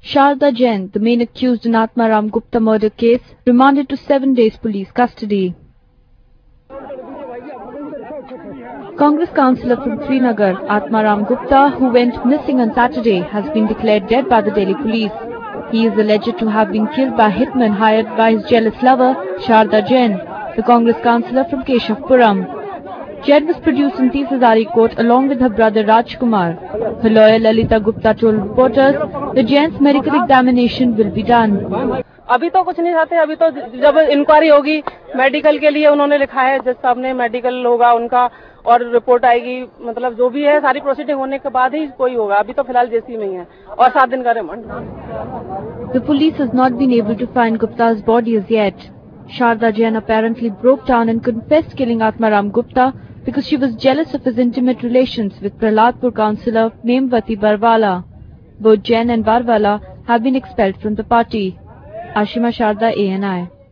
Sharda Jain, the main accused in Atmaram Gupta murder case, remanded to 7 days police custody. Congress councillor from Srinagar, Atmaram Gupta, who went missing on Saturday, has been declared dead by the Delhi police. He is alleged to have been killed by hitmen hired by his jealous lover, Sharda Jain, the Congress councillor from Keshavpuram. Jain was produced in Tisazari court along with her brother Rajkumar. Her lawyer Lalita Gupta told reporters the Jain's medical examination will be done. अभी तो कुछ नहीं चाहते, अभी तो जब inquiry होगी medical के लिए उन्होंने लिखा है, जज साहब ने मेडिकल होगा उनका और रिपोर्ट आएगी, मतलब जो भी है सारी प्रोसीडिंग होने के बाद ही कोई होगा. अभी तो फिलहाल जेसी में ही है और 7 दिन का remand. The police has not been able to find Gupta's body as yet. Sharda Jain apparently broke down and confessed killing Atmaram Gupta because she was jealous of his intimate relations with Prahladpur councillor Memvati Barwala. Both Jain and Barwala have been expelled from the party. Ashima Sharda, ANI.